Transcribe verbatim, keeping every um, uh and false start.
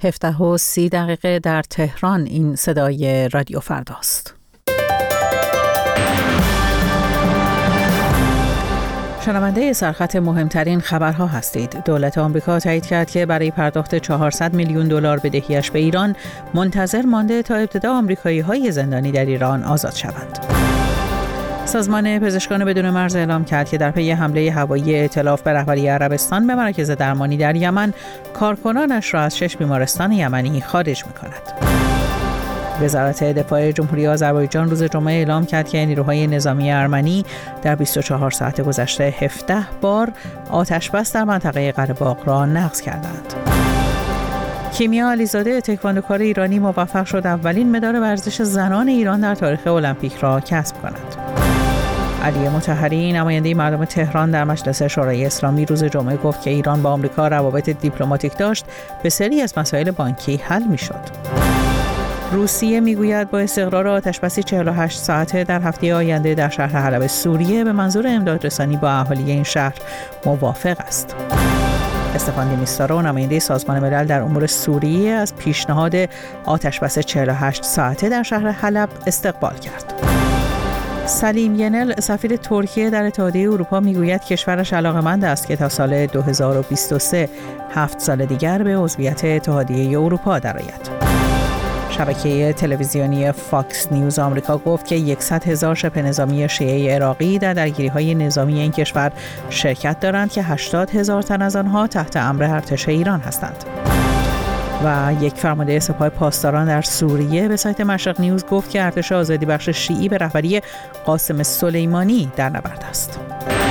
هفده و سی دقیقه در تهران. این صدای رادیو فرداست. شنونده سرخط مهمترین خبرها هستید. دولت آمریکا تایید کرد که برای پرداخت چهارصد میلیون دلار بدهیش به ایران منتظر مانده تا ابتدا آمریکایی‌های زندانی در ایران آزاد شوند. سازمان پزشکان بدون مرز اعلام کرد که در پی حمله هوایی ائتلاف به رهبری عربستان به مراکز درمانی در یمن، کارکنانش را از شش بیمارستان یمنی خارج می‌کند. وزارت دفاع جمهوری آذربایجان روز جمعه اعلام کرد که نیروهای نظامی ارمنی در بیست و چهار ساعت گذشته هفده بار آتش‌بس در منطقه قره‌باغ را نقض کردند. کیمیا علیزاده، تکواندوکار ایرانی، موفق شد اولین مدال ورزش زنان ایران در تاریخ المپیک را کسب کند. علی مطهری، نماینده مردم تهران در مجلس شورای اسلامی، روز جمعه گفت که ایران با آمریکا روابط دیپلماتیک داشت، به سری از مسائل بانکی حل می‌شد. روسیه میگوید با استقرار آتش‌بسی چهل و هشت ساعته در هفته آینده در شهر حلب سوریه به منظور امدادرسانی با اهالی این شهر موافق است. استفان دی میسترو، نماینده سازمان ملل در امور سوریه، از پیشنهاد آتش‌بس چهل و هشت ساعته در شهر حلب استقبال کرد. سلیم ینل، سفیر ترکیه در اتحادیه اروپا، میگوید کشورش علاقه‌مند است که تا سال دو هزار و بیست و سه، هفت سال دیگر، به عضویت اتحادیه اروپا درآید. شبکه تلویزیونی فاکس نیوز آمریکا گفت که صد هزار شبه نظامی شیعه عراقی در درگیری‌های نظامی این کشور شرکت دارند که هشتاد هزار تن از آنها تحت امر ارتش ایران هستند. و یک فرمانده سپاه پاسداران در سوریه به سایت مشرق نیوز گفت که ارتش آزادی بخش شیعی به رهبری قاسم سلیمانی در نبرد است.